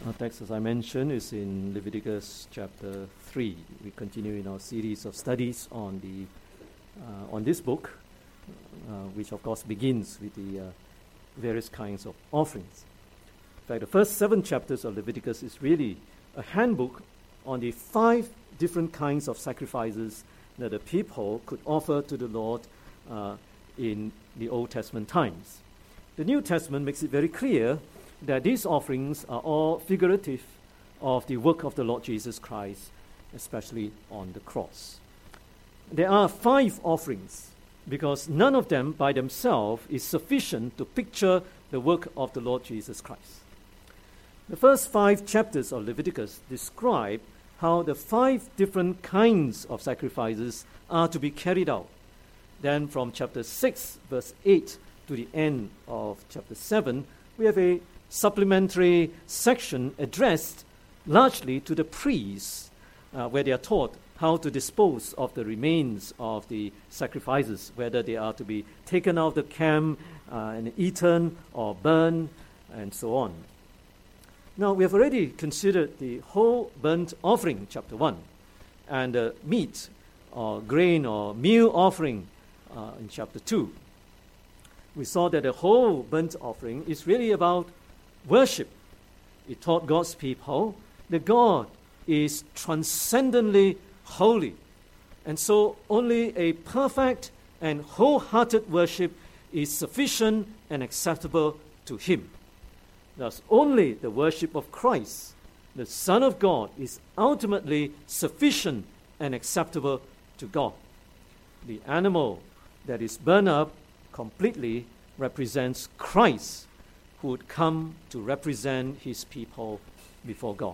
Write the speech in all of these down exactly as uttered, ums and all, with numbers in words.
Our text, as I mentioned, is in Leviticus chapter three. We continue in our series of studies on the uh, on this book, uh, which of course begins with the uh, various kinds of offerings. In fact, the first seven chapters of Leviticus is really a handbook on the five different kinds of sacrifices that the people could offer to the Lord uh, in the Old Testament times. The New Testament makes it very clear that these offerings are all figurative of the work of the Lord Jesus Christ, especially on the cross. There are five offerings because none of them by themselves is sufficient to picture the work of the Lord Jesus Christ. The first five chapters of Leviticus describe how the five different kinds of sacrifices are to be carried out. Then from chapter six, verse eight, to the end of chapter seven, we have a supplementary section addressed largely to the priests, uh, where they are taught how to dispose of the remains of the sacrifices, whether they are to be taken out of the camp uh, and eaten or burned, and so on. Now, we have already considered the whole burnt offering, chapter one, and the meat or grain or meal offering uh, in chapter two. We saw that the whole burnt offering is really about worship. It taught God's people that God is transcendently holy, and so only a perfect and wholehearted worship is sufficient and acceptable to Him. Thus, only the worship of Christ, the Son of God, is ultimately sufficient and acceptable to God. The animal that is burned up completely represents Christ, who would come to represent His people before God.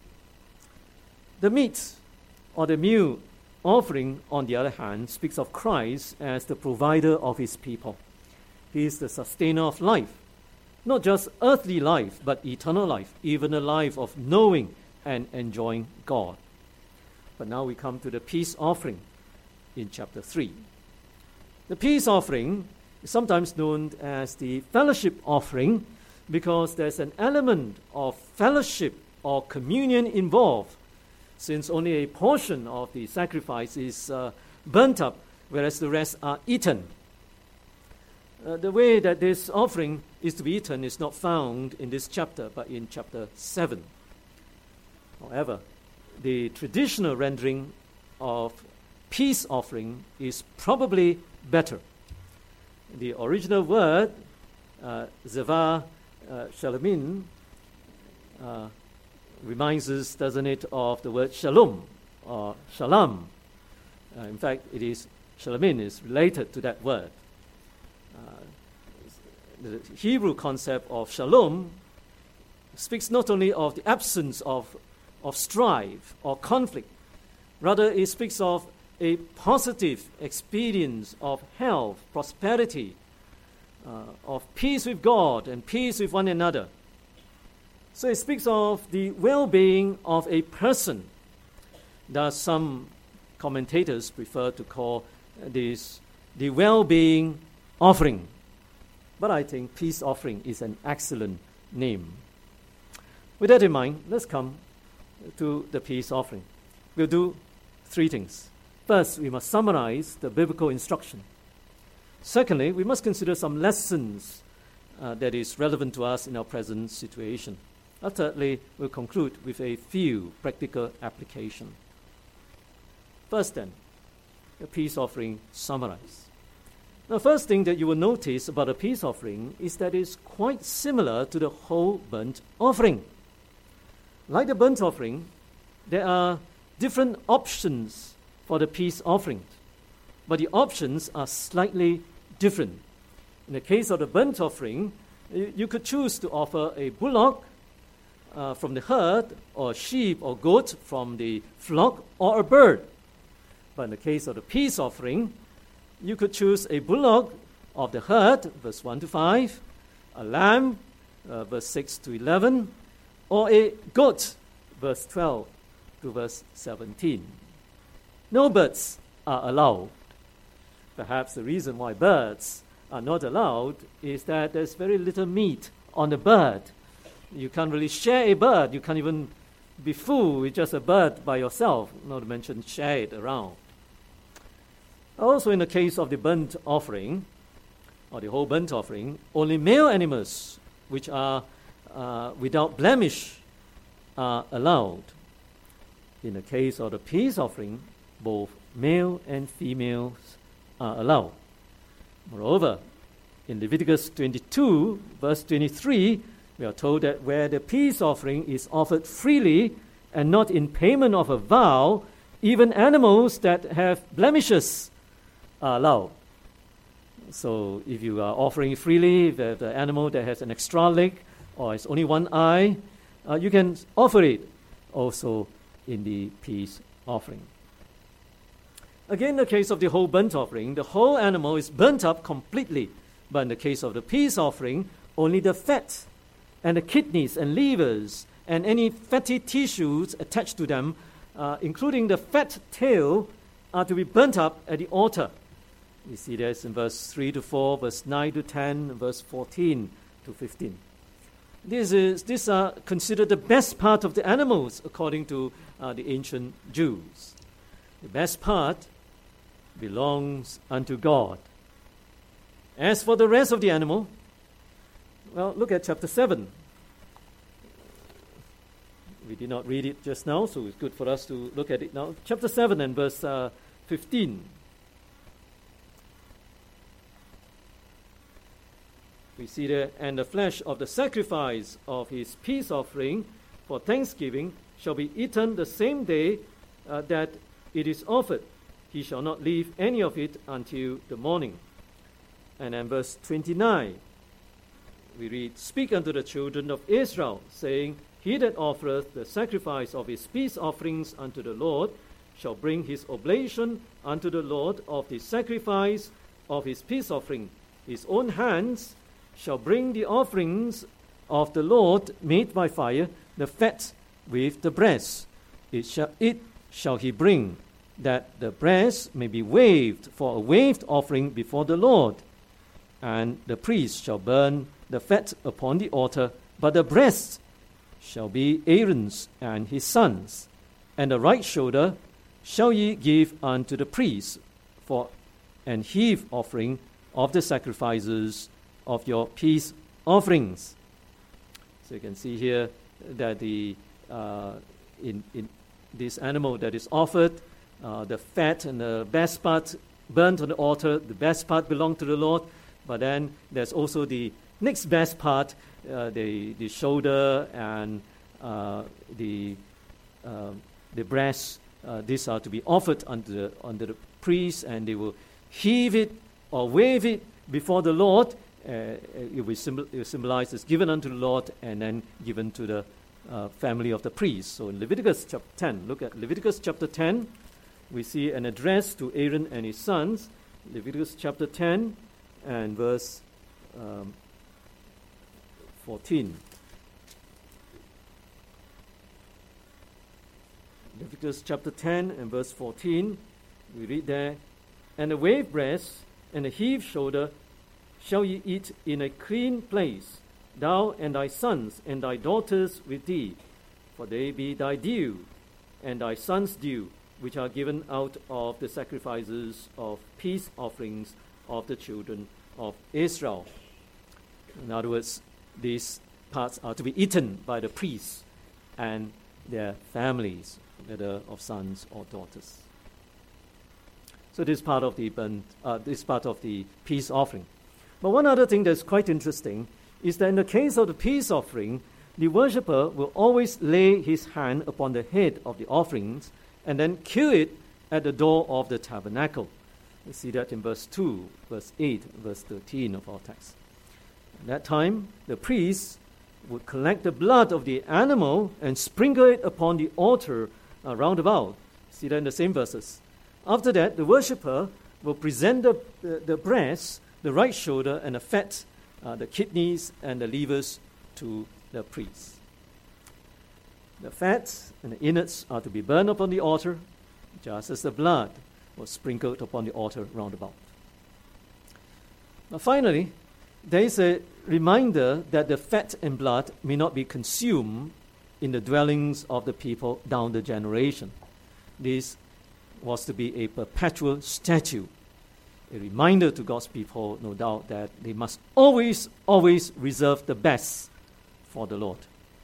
The meat or the meal offering, on the other hand, speaks of Christ as the provider of His people. He is the sustainer of life, not just earthly life, but eternal life, even a life of knowing and enjoying God. But now we come to the peace offering in chapter three. The peace offering is sometimes known as the fellowship offering because there's an element of fellowship or communion involved, since only a portion of the sacrifice is uh, burnt up, whereas the rest are eaten. Uh, the way that this offering is to be eaten is not found in this chapter, but in chapter seven. However, the traditional rendering of peace offering is probably better. The original word, uh, Zevah uh, Shalamin, uh, reminds us, doesn't it, of the word shalom or shalom. Uh, in fact, it is shalamin is related to that word. Uh, the Hebrew concept of shalom speaks not only of the absence of, of strife or conflict, rather it speaks of a positive experience of health, prosperity, uh, of peace with God and peace with one another. So it speaks of the well-being of a person. Thus, some commentators prefer to call this the well-being offering. But I think peace offering is an excellent name. With that in mind, let's come to the peace offering. We'll do three things. First, we must summarize the biblical instruction. Secondly, we must consider some lessons uh, that is relevant to us in our present situation. And thirdly, we'll conclude with a few practical applications. First then, the peace offering summarized. The first thing that you will notice about a peace offering is that it's quite similar to the whole burnt offering. Like the burnt offering, there are different options for the peace offering, but the options are slightly different. In the case of the burnt offering, you, you could choose to offer a bullock uh, from the herd, or sheep or goat from the flock, or a bird. But in the case of the peace offering, you could choose a bullock of the herd, verse one to five, a lamb, uh, verse six to eleven, or a goat, verse twelve to verse seventeen. No birds are allowed. Perhaps the reason why birds are not allowed is that there's very little meat on the bird. You can't really share a bird. You can't even be full with just a bird by yourself, not to mention share it around. Also, in the case of the burnt offering, or the whole burnt offering, only male animals which are uh, without blemish are allowed. In the case of the peace offering, both male and females are allowed. Moreover, in Leviticus twenty-two, verse twenty-three, we are told that where the peace offering is offered freely and not in payment of a vow, even animals that have blemishes are allowed. So if you are offering freely, if the, the animal that has an extra leg or has only one eye, uh, you can offer it also in the peace offering. Again, in the case of the whole burnt offering, the whole animal is burnt up completely. But in the case of the peace offering, only the fat and the kidneys and livers and any fatty tissues attached to them, uh, including the fat tail, are to be burnt up at the altar. We see this in verse three to four, verse nine to ten, verse fourteen to fifteen. This is, these are considered the best part of the animals according to uh, the ancient Jews. The best part belongs unto God. As for the rest of the animal, well, look at chapter seven. We did not read it just now, so it's good for us to look at it now. Chapter seven and verse uh, fifteen. We see there, and the flesh of the sacrifice of his peace offering for thanksgiving shall be eaten the same day uh, that it is offered. He shall not leave any of it until the morning. And then verse twenty-nine, we read, Speak unto the children of Israel, saying, He that offereth the sacrifice of his peace offerings unto the Lord shall bring his oblation unto the Lord of the sacrifice of his peace offering. His own hands shall bring the offerings of the Lord made by fire, the fat with the breast. It shall, it shall he bring, that the breast may be waved for a waved offering before the Lord. And the priest shall burn the fat upon the altar, but the breast shall be Aaron's and his sons. And the right shoulder shall ye give unto the priest for an heave offering of the sacrifices of your peace offerings. So you can see here that the uh, in, in this animal that is offered, uh, the fat and the best part burnt on the altar, the best part belong to the Lord, but then there's also the next best part, uh, the, the shoulder and uh, the, uh, the breast. Uh, these are to be offered unto the, unto the priest, and they will heave it or wave it before the Lord. Uh, it will symbol, it will symbolize as given unto the Lord and then given to the uh, family of the priest. So in Leviticus chapter ten, look at Leviticus chapter ten, we see an address to Aaron and his sons. Leviticus chapter ten and verse um, fourteen. Leviticus chapter ten and verse fourteen, we read there, And the wave breast and the heave shoulder shall ye eat in a clean place, thou and thy sons and thy daughters with thee, for they be thy due, and thy sons' due, which are given out of the sacrifices of peace offerings of the children of Israel. In other words, these parts are to be eaten by the priests and their families, whether of sons or daughters. So this is part of the burnt, uh, this part of the peace offering. But one other thing that's quite interesting is that in the case of the peace offering, the worshipper will always lay his hand upon the head of the offerings and then kill it at the door of the tabernacle. We see that in verse two, verse eight, verse thirteen of our text. At that time, the priest would collect the blood of the animal and sprinkle it upon the altar uh, round about. See that in the same verses. After that, the worshipper will present the, the, the breast, the right shoulder, and the fat, uh, the kidneys, and the livers to the priest. The fat and the innards are to be burned upon the altar, just as the blood was sprinkled upon the altar round about. Now finally, there is a reminder that the fat and blood may not be consumed in the dwellings of the people down the generation. This was to be a perpetual statute, a reminder to God's people, no doubt, that they must always, always reserve the best for the Lord.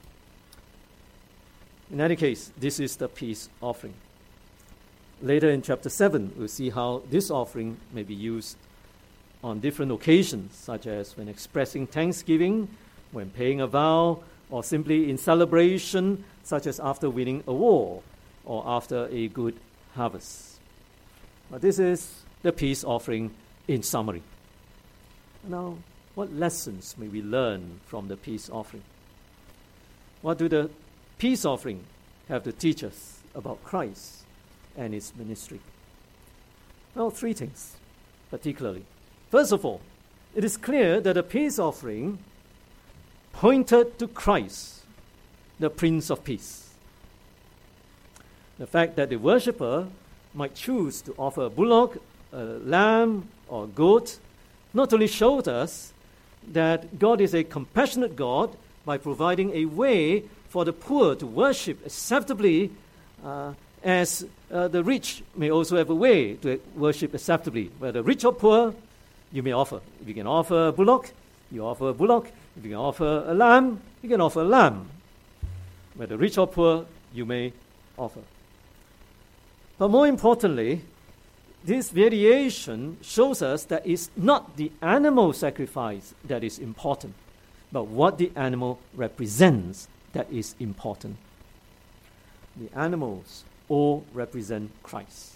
In any case, this is the peace offering. Later in chapter seven, we'll see how this offering may be used on different occasions, such as when expressing thanksgiving, when paying a vow, or simply in celebration, such as after winning a war or after a good harvest. But this is the peace offering in summary. Now, what lessons may we learn from the peace offering? What do the peace offering have to teach us about Christ and his ministry? Well, three things, particularly. First of all, it is clear that the peace offering pointed to Christ, the Prince of Peace. The fact that the worshipper might choose to offer a bullock, a lamb, or a goat not only showed us that God is a compassionate God by providing a way for the poor to worship acceptably, uh, as uh, the rich may also have a way to worship acceptably. Whether rich or poor, you may offer. If you can offer a bullock, you offer a bullock. If you can offer a lamb, you can offer a lamb. Whether rich or poor, you may offer. But more importantly, this variation shows us that it's not the animal sacrifice that is important, but what the animal represents that is important. The animals all represent Christ.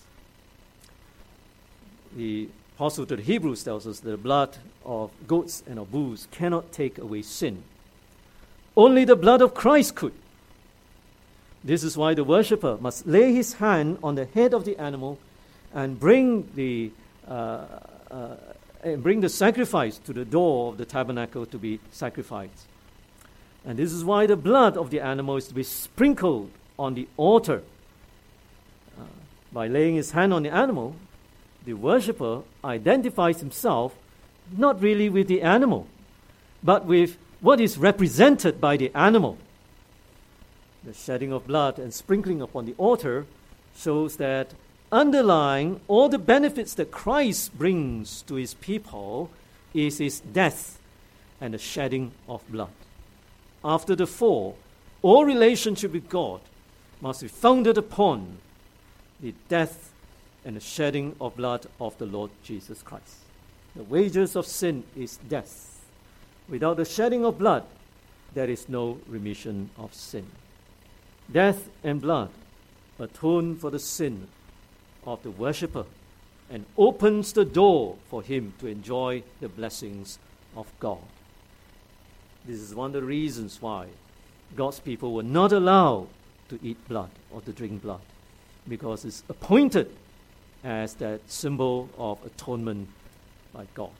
The Apostle to the Hebrews tells us that the blood of goats and of bulls cannot take away sin. Only the blood of Christ could. This is why the worshipper must lay his hand on the head of the animal and bring the uh, uh, and bring the sacrifice to the door of the tabernacle to be sacrificed. And this is why the blood of the animal is to be sprinkled on the altar. Uh, by laying his hand on the animal, the worshipper identifies himself not really with the animal, but with what is represented by the animal. The shedding of blood and sprinkling upon the altar shows that underlying all the benefits that Christ brings to his people is his death and the shedding of blood. After the fall, all relationship with God must be founded upon the death and the shedding of blood of the Lord Jesus Christ. The wages of sin is death. Without the shedding of blood, there is no remission of sin. Death and blood atone for the sin of the worshipper and opens the door for him to enjoy the blessings of God. This is one of the reasons why God's people were not allowed to eat blood or to drink blood, because it's appointed as that symbol of atonement by God.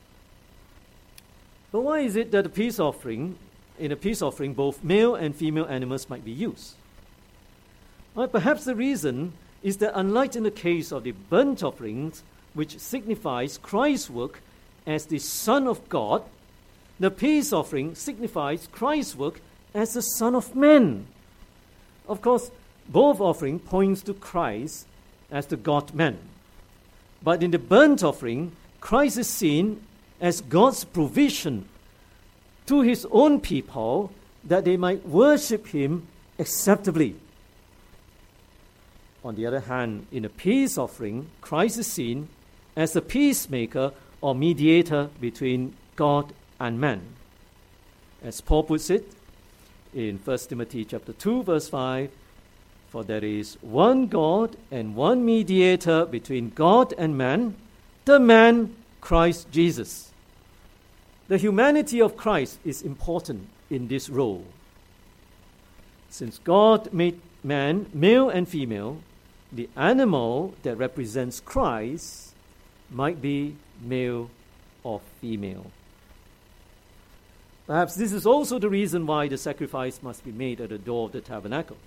But why is it that the peace offering, in a peace offering, both male and female animals might be used? Well, perhaps the reason is that unlike in the case of the burnt offerings, which signifies Christ's work as the Son of God, the peace offering signifies Christ's work as the Son of Man. Of course, both offering points to Christ as the God-man. But in the burnt offering, Christ is seen as God's provision to his own people that they might worship him acceptably. On the other hand, in a peace offering, Christ is seen as a peacemaker or mediator between God and man. As Paul puts it in First Timothy chapter two, verse five, for there is one God and one mediator between God and man, the man Christ Jesus. The humanity of Christ is important in this role. Since God made man male and female, the animal that represents Christ might be male or female. Perhaps this is also the reason why the sacrifice must be made at the door of the tabernacle.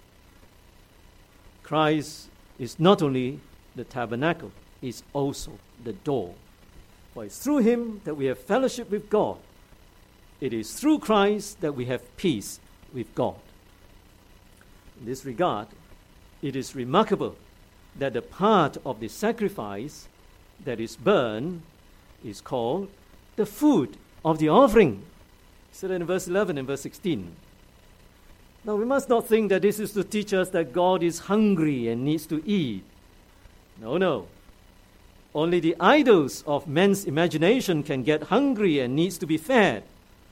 Christ is not only the tabernacle, he is also the door. For it's through him that we have fellowship with God It is through Christ that we have peace with God. In this regard, it is remarkable that the part of the sacrifice that is burned is called the food of the offering. So in verse eleven and verse sixteen. Now we must not think that this is to teach us that God is hungry and needs to eat. No, no. Only the idols of man's imagination can get hungry and needs to be fed.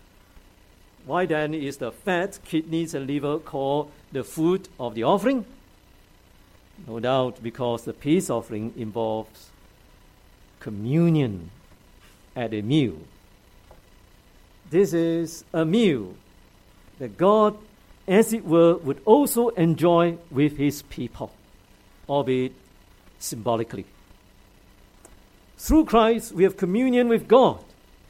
Why then is the fat, kidneys, and liver called the food of the offering? No doubt because the peace offering involves communion at a meal. This is a meal that God, as it were, would also enjoy with his people, albeit symbolically. Through Christ, we have communion with God.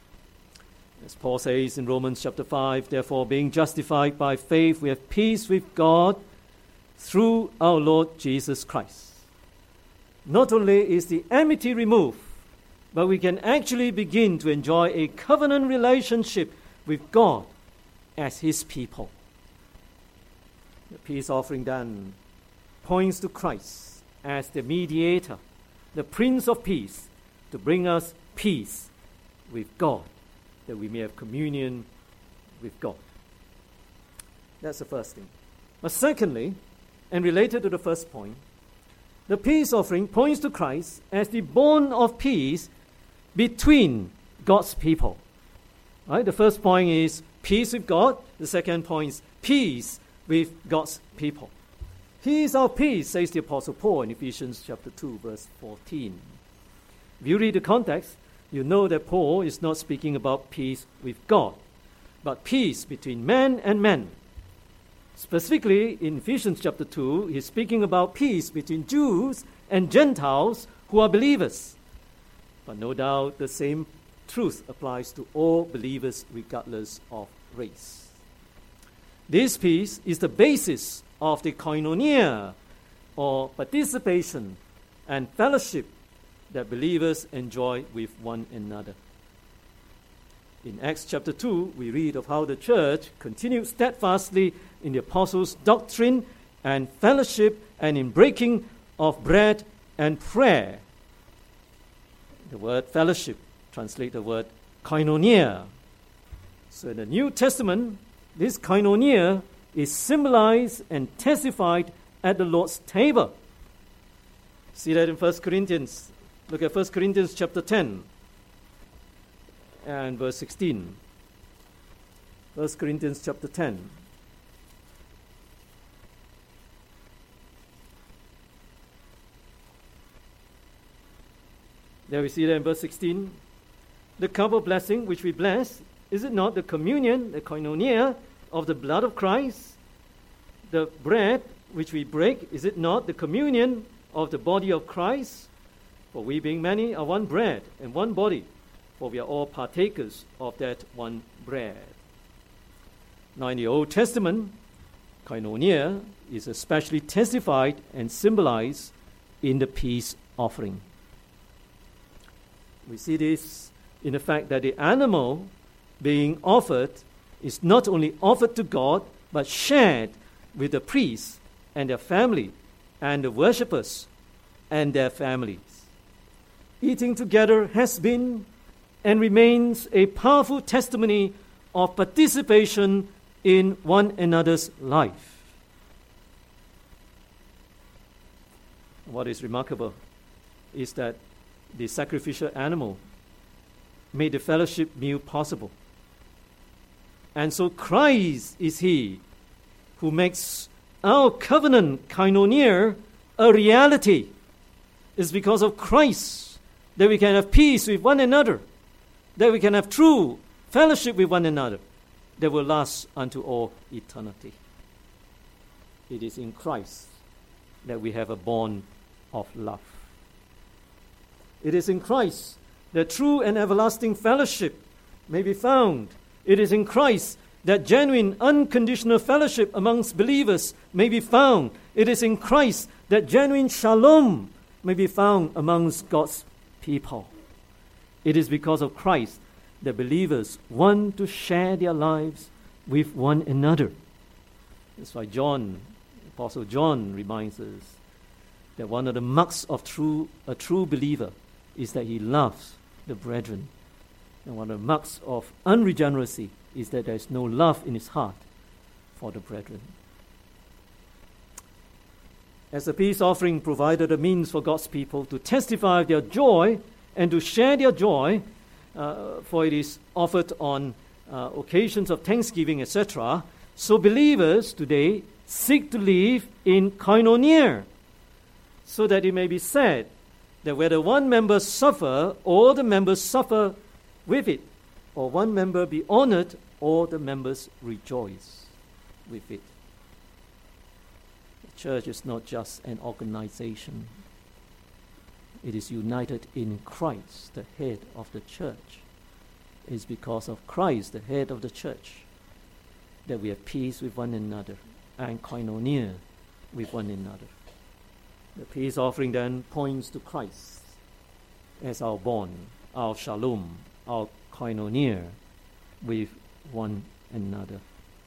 As Paul says in Romans chapter five, therefore, being justified by faith, we have peace with God through our Lord Jesus Christ. Not only is the enmity removed, but we can actually begin to enjoy a covenant relationship with God as his people. The peace offering then points to Christ as the mediator, the Prince of Peace, to bring us peace with God, that we may have communion with God. That's the first thing. But secondly, and related to the first point, the peace offering points to Christ as the bond of peace between God's people. Right? The first point is peace with God. The second point is peace with God's people. He is our peace, says the Apostle Paul in Ephesians chapter two, verse fourteen. If you read the context, you know that Paul is not speaking about peace with God, but peace between man and man. Specifically, in Ephesians chapter two, he's speaking about peace between Jews and Gentiles who are believers. But no doubt the same truth applies to all believers regardless of race. This peace is the basis of the koinonia, or participation and fellowship that believers enjoy with one another. In Acts chapter two, we read of how the church continued steadfastly in the apostles' doctrine and fellowship and in breaking of bread and prayer. The word fellowship translates the word koinonia. So in the New Testament, this koinonia is symbolized and testified at the Lord's table. See that in First Corinthians. Look at First Corinthians chapter ten and verse sixteen. First Corinthians chapter ten. There we see that in verse sixteen. The cup of blessing which we bless, is it not the communion, the koinonia, of the blood of Christ? The bread which we break, is it not the communion of the body of Christ? For we being many are one bread and one body, for we are all partakers of that one bread. Now in the Old Testament, koinonia is especially testified and symbolized in the peace offering. We see this in the fact that the animal being offered is not only offered to God, but shared with the priests and their family and the worshippers and their families. Eating together has been and remains a powerful testimony of participation in one another's life. What is remarkable is that the sacrificial animal made the fellowship meal possible. And so Christ is he who makes our covenant koinonia a reality. It's because of Christ that we can have peace with one another, that we can have true fellowship with one another that will last unto all eternity. It is in Christ that we have a bond of love. It is in Christ that true and everlasting fellowship may be found. It is in Christ that genuine, unconditional fellowship amongst believers may be found. It is in Christ that genuine shalom may be found amongst God's people. It is because of Christ that believers want to share their lives with one another. That's why John, Apostle John, reminds us that one of the marks of true a true believer is that he loves the brethren. And one of the marks of unregeneracy is that there is no love in his heart for the brethren. As the peace offering provided a means for God's people to testify of their joy and to share their joy, uh, for it is offered on uh, occasions of thanksgiving, et cetera, so believers today seek to live in koinonia, so that it may be said that whether one member suffer, all the members suffer with it, or one member be honored, all the members rejoice with it. The church is not just an organization. It is united in Christ, the head of the church. It is because of Christ, the head of the church, that we have peace with one another and koinonia with one another. The peace offering then points to Christ as our bond, our shalom, our koinonia with one another.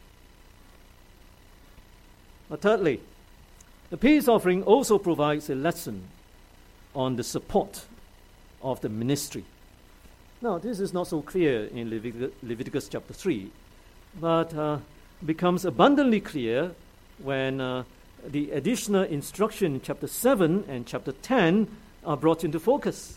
But thirdly, the peace offering also provides a lesson on the support of the ministry. Now, this is not so clear in Levit- Leviticus chapter three, but uh, becomes abundantly clear when uh, the additional instruction in chapter seven and chapter ten are brought into focus.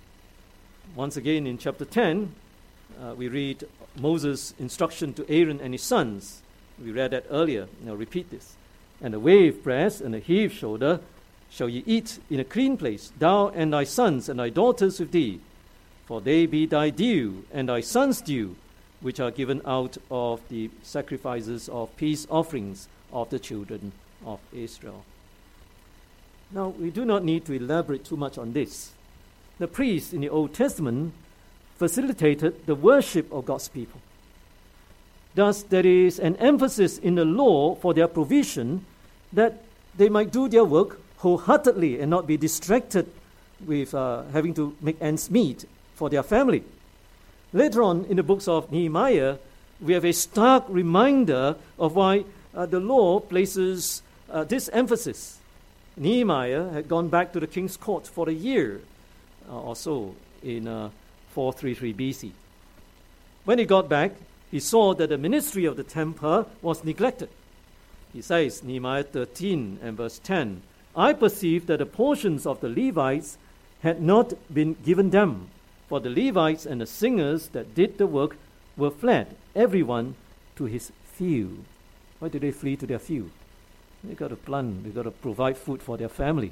Once again, in chapter ten, uh, we read Moses' instruction to Aaron and his sons. We read that earlier. Now repeat this. And a wave breast and a heave shoulder shall ye eat in a clean place, thou and thy sons and thy daughters with thee, for they be thy due and thy sons' due, which are given out of the sacrifices of peace offerings of the children of Israel. Now, we do not need to elaborate too much on this. The priests in the Old Testament facilitated the worship of God's people. Thus, there is an emphasis in the law for their provision that they might do their work wholeheartedly and not be distracted with uh, having to make ends meet for their family. Later on in the books of Nehemiah, we have a stark reminder of why uh, the law places uh, this emphasis. Nehemiah had gone back to the king's court for a year uh, or so in uh, four thirty-three B C. When he got back, he saw that the ministry of the temple was neglected. He says, Nehemiah thirteen and verse ten, I perceived that the portions of the Levites had not been given them, for the Levites and the singers that did the work were fled, everyone to his field. Why did they flee to their field? They got to plant, they got to provide food for their family.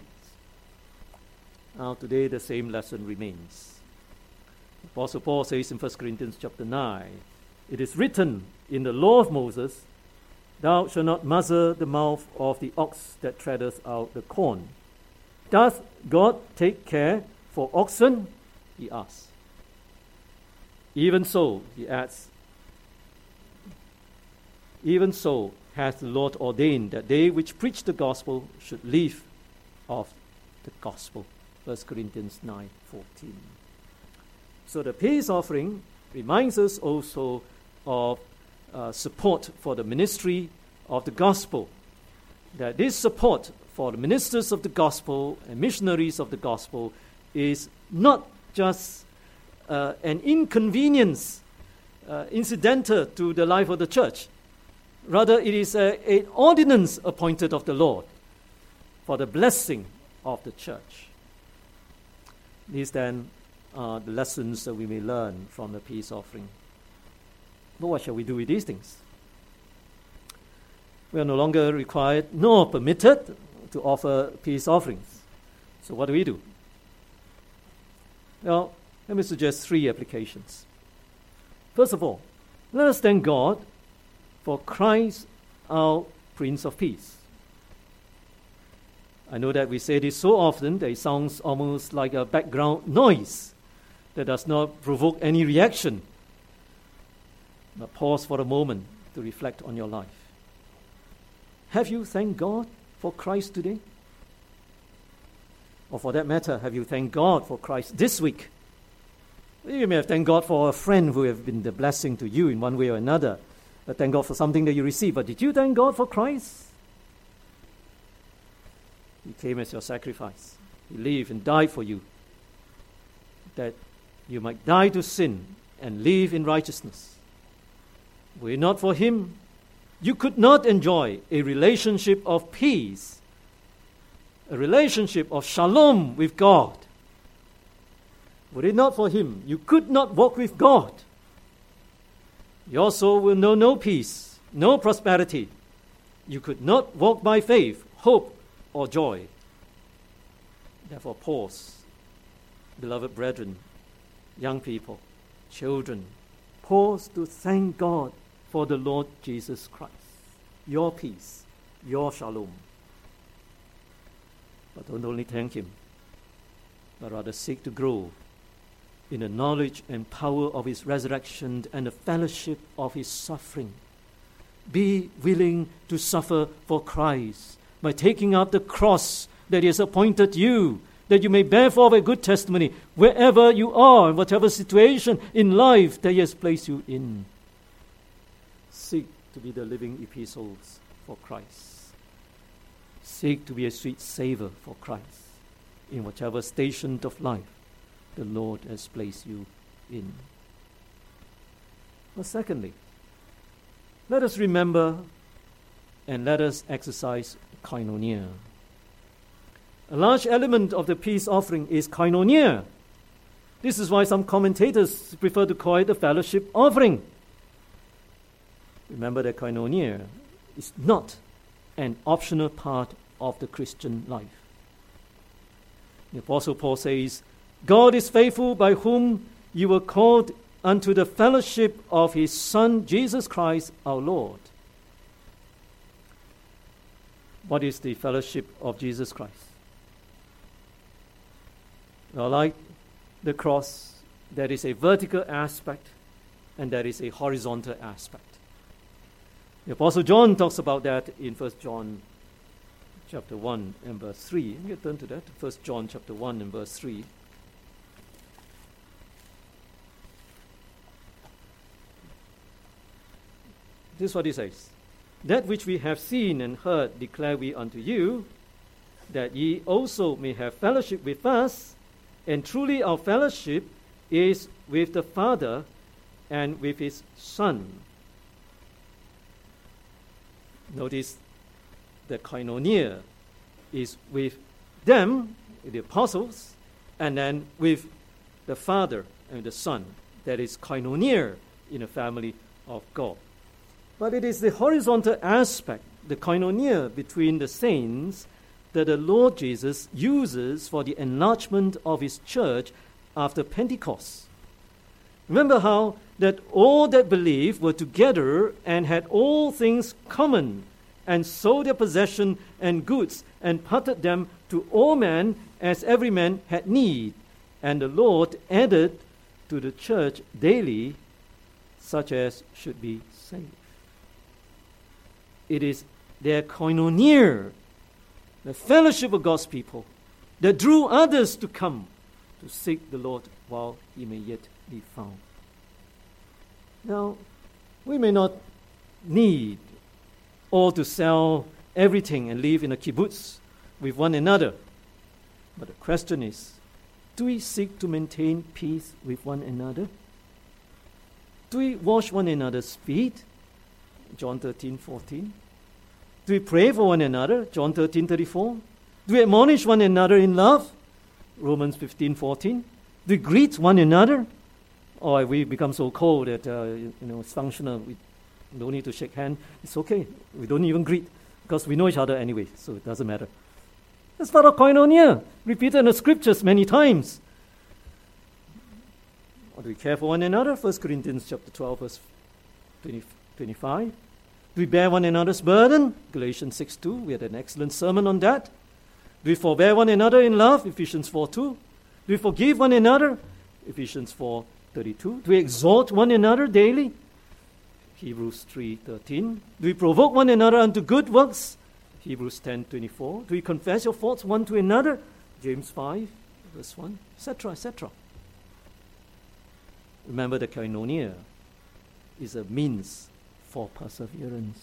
Now today the same lesson remains. Apostle Paul says in First Corinthians chapter nine, it is written in the law of Moses, thou shalt not muzzle the mouth of the ox that treadeth out the corn. Doth God take care for oxen? He asks. Even so, he adds, even so hath the Lord ordained that they which preach the gospel should live of the gospel. First Corinthians nine fourteen. So the peace offering reminds us also of uh, support for the ministry of the gospel. That this support for the ministers of the gospel and missionaries of the gospel is not just uh, an inconvenience uh, incidental to the life of the church. Rather, it is an ordinance appointed of the Lord for the blessing of the church. These then are the lessons that we may learn from the peace offering. But what shall we do with these things? We are no longer required nor permitted to offer peace offerings. So what do we do? Well, let me suggest three applications. First of all, let us thank God for Christ, our Prince of Peace. I know that we say this so often that it sounds almost like a background noise that does not provoke any reaction. But pause for a moment to reflect on your life. Have you thanked God for Christ today? Or for that matter, have you thanked God for Christ this week? You may have thanked God for a friend who have been the blessing to you in one way or another. But thank God for something that you received. But did you thank God for Christ? He came as your sacrifice. He lived and died for you, that you might die to sin and live in righteousness. Were it not for Him, you could not enjoy a relationship of peace, a relationship of shalom with God. Were it not for Him, you could not walk with God. Your soul will know no peace, no prosperity. You could not walk by faith, hope, or joy. Therefore, pause, beloved brethren, young people, children, pause to thank God for the Lord Jesus Christ, your peace, your shalom. But don't only thank Him, but rather seek to grow in the knowledge and power of His resurrection and the fellowship of His suffering. Be willing to suffer for Christ by taking up the cross that He has appointed you, that you may bear forth a good testimony wherever you are, in whatever situation in life that He has placed you in. Seek to be the living epistles for Christ. Seek to be a sweet savor for Christ in whatever station of life the Lord has placed you in. But secondly, let us remember and let us exercise koinonia. A large element of the peace offering is koinonia. This is why some commentators prefer to call it the fellowship offering. Remember that koinonia is not an optional part of the Christian life. The Apostle Paul says, God is faithful, by whom you were called unto the fellowship of His Son, Jesus Christ, our Lord. What is the fellowship of Jesus Christ? Well, like the cross, there is a vertical aspect and there is a horizontal aspect. The Apostle John talks about that in First John chapter one and verse three. You turn to that, First John chapter one and verse three. This is what he says. That which we have seen and heard declare we unto you, that ye also may have fellowship with us. And truly our fellowship is with the Father and with His Son. Notice the koinonia is with them, the apostles, and then with the Father and the Son. That is koinonia in the family of God. But it is the horizontal aspect, the koinonia between the saints, that the Lord Jesus uses for the enlargement of His church after Pentecost. Remember how that all that believed were together and had all things common, and sold their possession and goods, and parted them to all men as every man had need. And the Lord added to the church daily such as should be saved. It is their koinonia, the fellowship of God's people, that drew others to come to seek the Lord while He may yet be found. Now, we may not need all to sell everything and live in a kibbutz with one another. But the question is, do we seek to maintain peace with one another? Do we wash one another's feet? John thirteen fourteen. Do we pray for one another? John thirteen thirty-four. Do we admonish one another in love? Romans fifteen fourteen. Do we greet one another? Or have we become so cold that uh, you know it's functional? We don't need to shake hands. It's okay. We don't even greet because we know each other anyway, so it doesn't matter. That's part of koinonia, repeated in the scriptures many times. Or do we care for one another? First Corinthians chapter twelve, verse twenty, twenty-five. Do we bear one another's burden? Galatians six two. We had an excellent sermon on that. Do we forbear one another in love? Ephesians four two. Do we forgive one another? Ephesians four thirty-two. Do we exhort one another daily? Hebrews three thirteen. Do we provoke one another unto good works? Hebrews ten twenty-four. Do we confess your faults one to another? James five, verse one, et cetera, et cetera. Remember, the koinonia is a means for perseverance.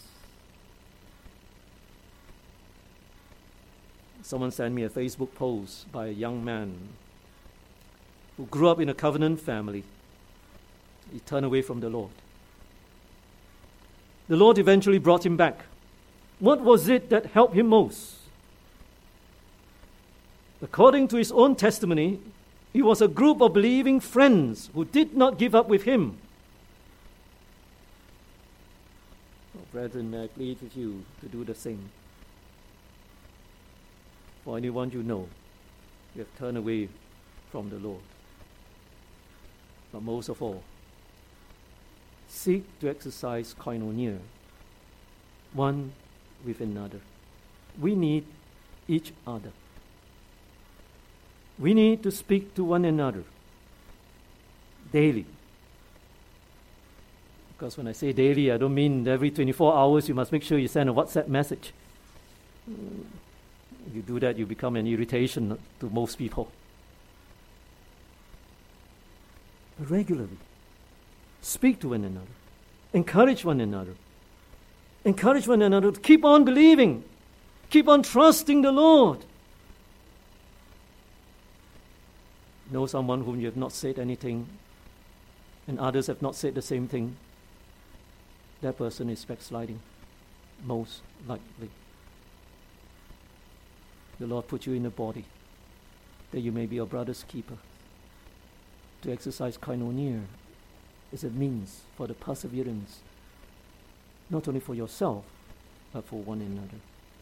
Someone sent me a Facebook post by a young man who grew up in a covenant family. He turned away from the Lord. The Lord eventually brought him back. What was it that helped him most? According to his own testimony, it was a group of believing friends who did not give up with him. Oh, brethren, I plead with you to do the same. For anyone you know, you have turned away from the Lord. But most of all, seek to exercise koinonia, one with another. We need each other. We need to speak to one another daily. Because when I say daily, I don't mean every twenty-four hours you must make sure you send a WhatsApp message. If you do that, you become an irritation to most people. But regularly, speak to one another. Encourage one another. Encourage one another to keep on believing. Keep on trusting the Lord. Know someone whom you have not said anything, and others have not said the same thing. That person is backsliding, most likely. The Lord put you in a body that you may be your brother's keeper. To exercise koinonia is a means for the perseverance, not only for yourself, but for one another.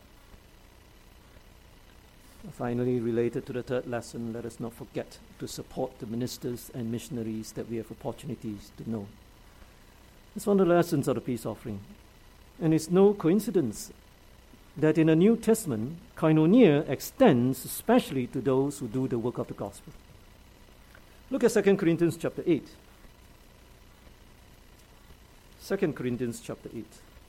Finally, related to the third lesson, let us not forget to support the ministers and missionaries that we have opportunities to know. It's one of the lessons of the peace offering. And it's no coincidence that in the New Testament, koinonia extends especially to those who do the work of the gospel. Look at Second Corinthians chapter eight. Second Corinthians chapter eight.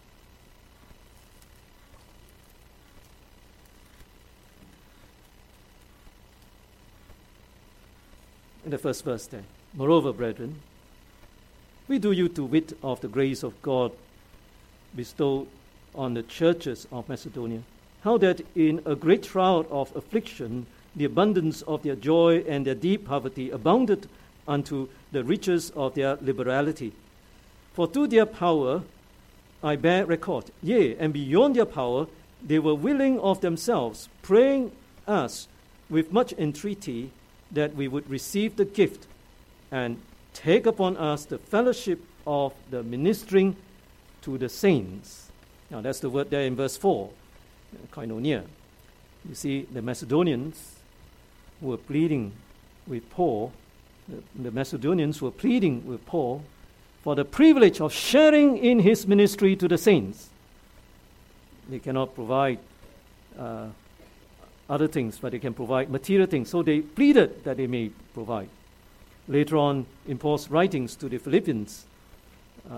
In the first verse there. Moreover, brethren, we do you to wit of the grace of God bestowed on the churches of Macedonia, how that in a great trial of affliction, the abundance of their joy and their deep poverty abounded unto the riches of their liberality. For to their power I bear record, yea, and beyond their power, they were willing of themselves, praying us with much entreaty that we would receive the gift and take upon us the fellowship of the ministering to the saints. Now that's the word there in verse four, koinonia. You see, the Macedonians who were pleading with Paul, the, the Macedonians were pleading with Paul for the privilege of sharing in his ministry to the saints. They cannot provide uh, other things, but they can provide material things. So they pleaded that they may provide. Later on, in Paul's writings to the Philippians, uh,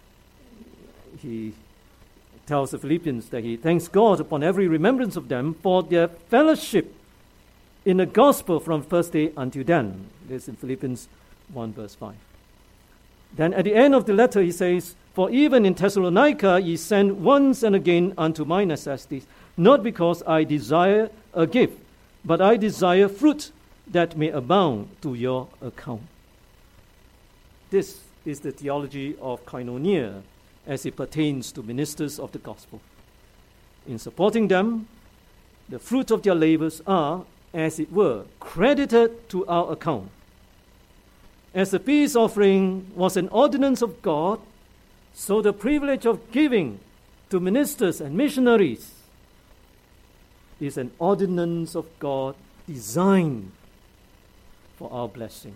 he tells the Philippians that he thanks God upon every remembrance of them for their fellowship in the gospel from first day until then. This is in Philippians one verse five. Then at the end of the letter he says, for even in Thessalonica ye send once and again unto my necessities, not because I desire a gift, but I desire fruit that may abound to your account. This is the theology of koinonia as it pertains to ministers of the gospel. In supporting them, the fruit of their labors are, as it were, credited to our account. As the peace offering was an ordinance of God, so the privilege of giving to ministers and missionaries is an ordinance of God designed for our blessing.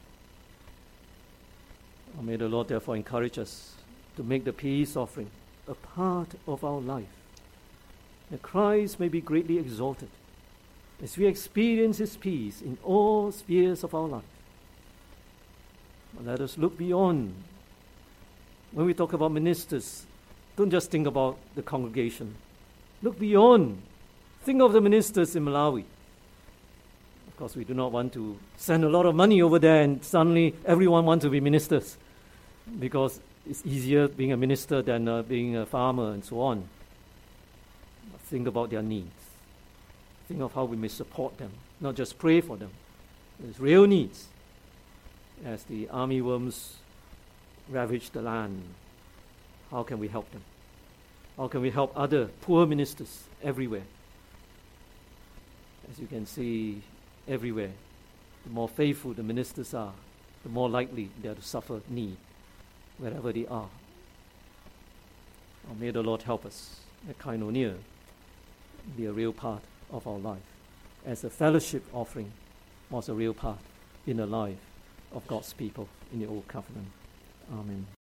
Oh, may the Lord therefore encourage us to make the peace offering a part of our life, that Christ may be greatly exalted as we experience His peace in all spheres of our life. But let us look beyond. When we talk about ministers, don't just think about the congregation. Look beyond. Think of the ministers in Malawi. Of Because we do not want to send a lot of money over there and suddenly everyone wants to be ministers, because it's easier being a minister than uh, being a farmer and so on. Think about their needs. Think of how we may support them, not just pray for them. There's real needs. As the army worms ravage the land, how can we help them? How can we help other poor ministers everywhere? As you can see, everywhere, the more faithful the ministers are, the more likely they are to suffer need wherever they are. Oh, may the Lord help us at Koinonia be a real part of our life, as a fellowship offering was a real part in the life of God's people in the Old Covenant. Amen.